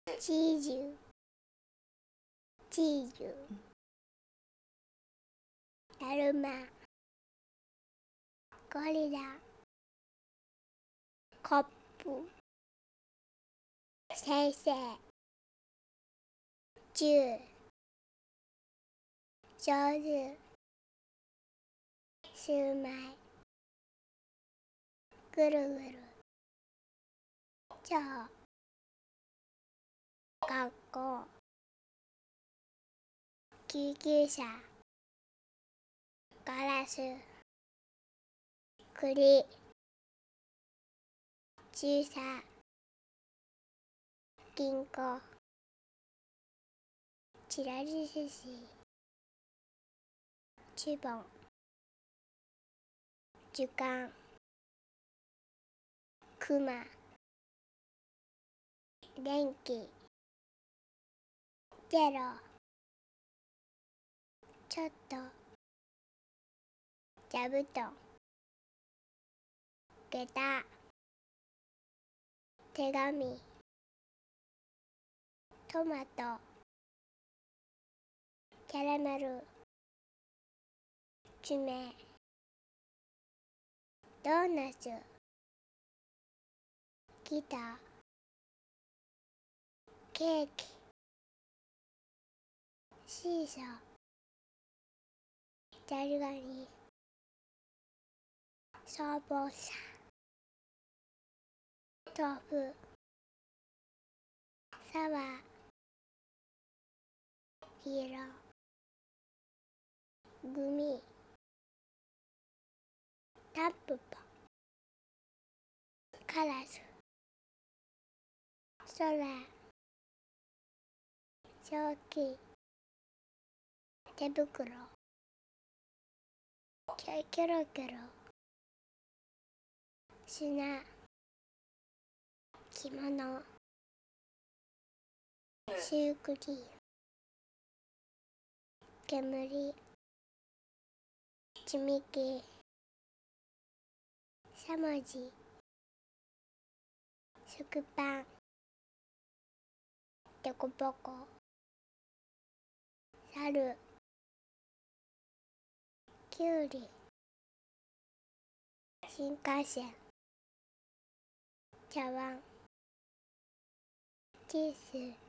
チーズ、チーズ、だるま、ゴリラ、コップ、先生、10、上手、シューマイ、ぐるぐる、超、学校、救急車、ガラス、栗、注射、銀行、ちらり寿司、チボン、図鑑、クマ、電気、ゼロ、ちょっと、座布団、下駄、手紙、トマト、キャラメル、爪、ドーナツ、ギター、ケーキ、シーソー、ザリガニ、消防車、豆腐、サワー、ヒーロー、グミ、タンポポ、カラス、空、正気、手袋、キョロキョロ、砂、着物、シュークリーム、煙、積み木、しゃもじ、食パン、デコボコ、猿、きゅうり、新幹線、茶碗、チーズ、